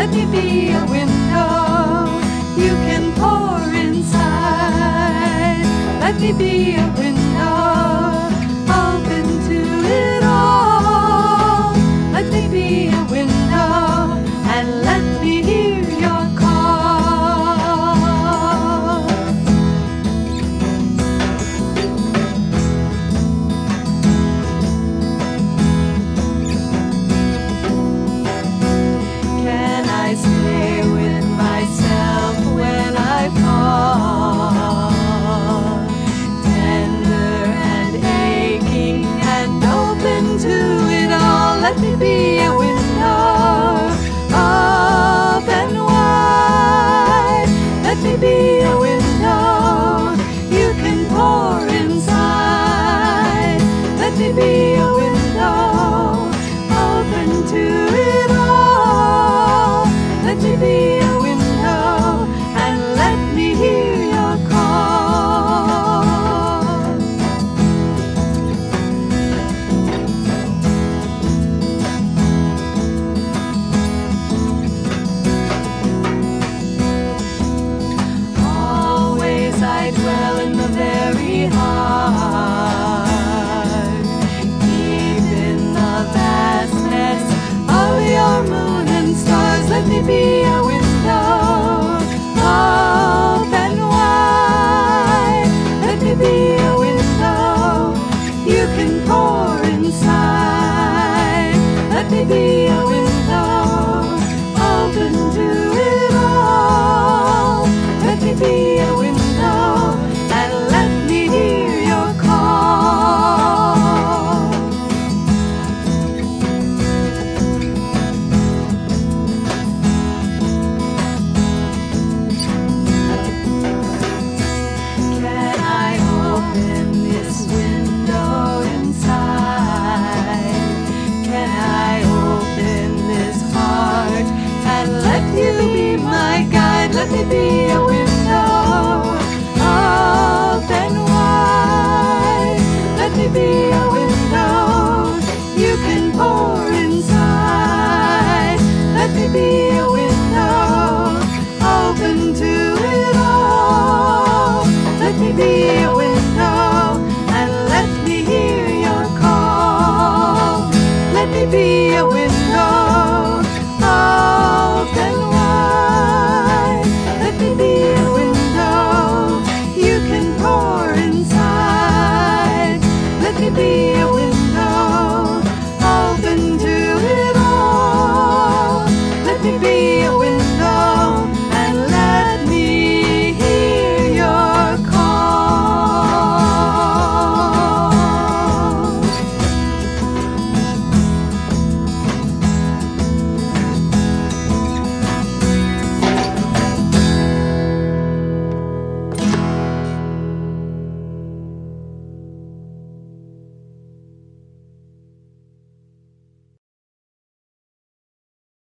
let me be a window you can pour inside. Let me be a window open to it all. Let me be a window and let me hear your call. Can I stay with myself when I fall? Tender and aching and open to it all. Let me be a window open wide. Let me be a window you can pour inside. Let me be a window open to it all. Let me be a window and let me hear your call. Always I dwell in the very heart, deep in the vastness of your moon and stars. Let me be a window open wide. Let me be a window you can pour inside. Let me be a window open to it all. Let me be a window and let me hear your call. Can I open this window inside? Can I open this heart and let you be my guide? Let me be a